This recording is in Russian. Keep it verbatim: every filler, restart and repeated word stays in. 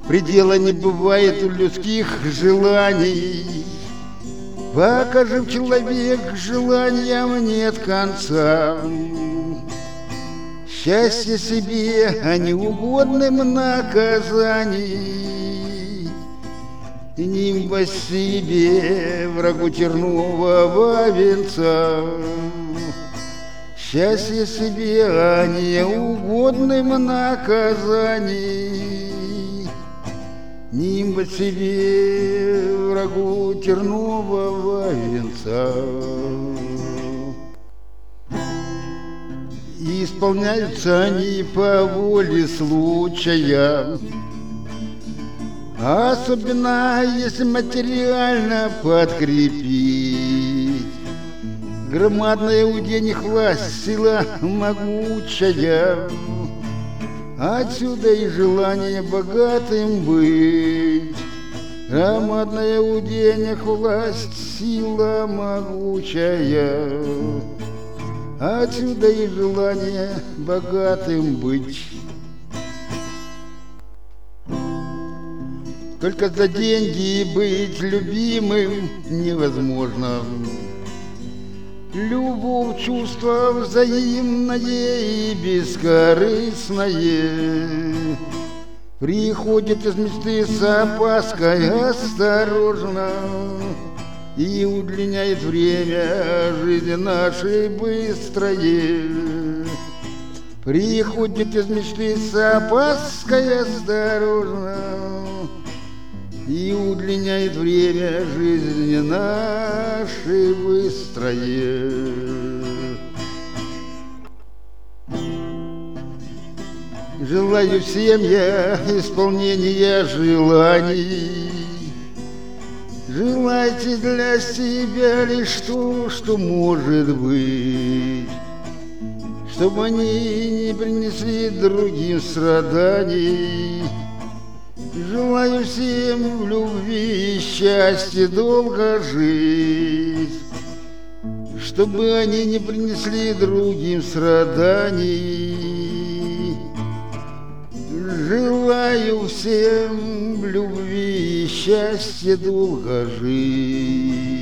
Предела не бывает у людских желаний. Пока жив человек, желаниям нет конца. Счастье себе, а не угодным наказаний. Нимба себе, врагу тернового венца. Счастье себе, а не угодным наказаний. Нимба себе, врагу тернового венца. И исполняются они по воле случая, особенно если материально подкрепить. Громадная у денег власть, сила могучая, отсюда и желание богатым быть. Громадная у денег власть, сила могучая, отсюда и желание богатым быть. Только за деньги быть любимым невозможно. Любовь, чувство взаимное и бескорыстное приходит из мечты с опаской осторожно и удлиняет время жизни нашей быстрое. Приходит из мечты с опаской осторожно и удлиняет время жизни нашей быстрое. Желаю всем я исполнения желаний. Желайте для себя лишь то, что может быть, чтобы они не принесли другим страданий. Желаю всем в любви и счастье долго жить, чтобы они не принесли другим страданий. Желаю всем в любви и счастье долго жить.